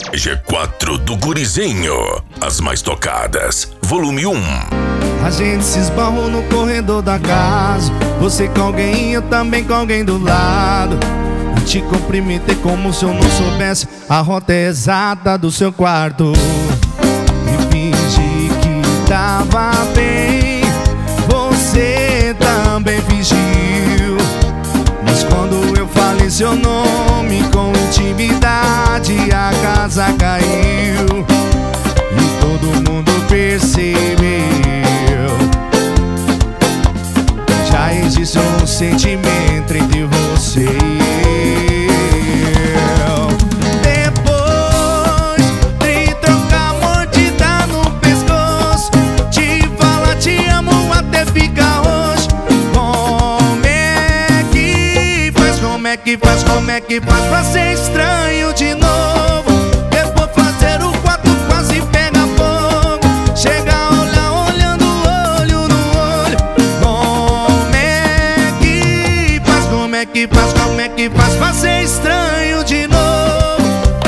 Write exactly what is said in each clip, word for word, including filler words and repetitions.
G quatro do Gurizinho. As mais tocadas, volume um. A gente se esbarrou no corredor da casa. Você com alguém, eu também com alguém do lado. Eu te cumprimentei como se eu não soubesse a rota exata do seu quarto. E fingi que tava bem, você também fingiu. Mas quando eu falei seu nome com intimidade, a casa caiu e todo mundo percebeu. Já existe um sentimento entre você e eu. Depois de trocar mordida no pescoço, te falar te amo até ficar roxo. Como é que faz, como é que faz, como é que faz pra ser estranho de novo? Depois fazer o quarto quase pega fogo. Chega a olhar olhando olho no olho. Como é que faz, como é que faz, como é que faz pra ser estranho de novo?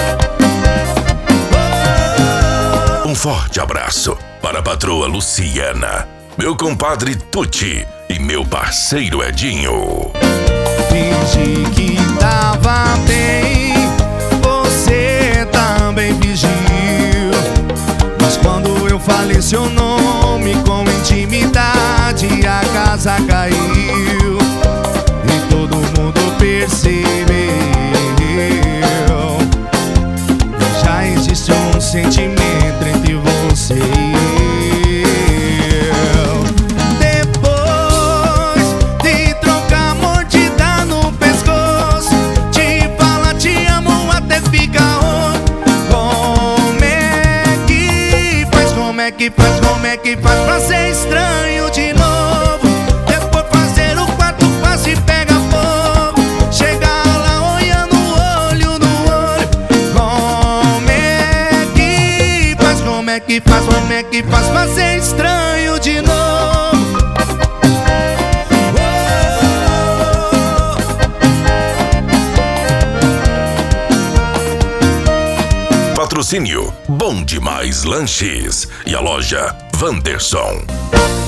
Um forte abraço para a patroa Luciana, meu compadre Tuti e meu parceiro Edinho. Fingi que tava bem, você também fingiu. Mas quando eu falei seu nome com intimidade, a casa caiu e todo mundo percebeu. Já existe um sentimento entre você e eu. Depois de trocar mordida no pescoço, te falar te amo até ficar rouco. Como é que faz, como é que faz, como é que faz pra ser estranho de novo? Depois fazer o quarto quase pega fogo. Chegar lá olhando olho no olho. Como é que faz, como é que faz, como é que faz pra ser estranho de novo? Patrocínio Bom Demais Lanches e a loja Wanderson.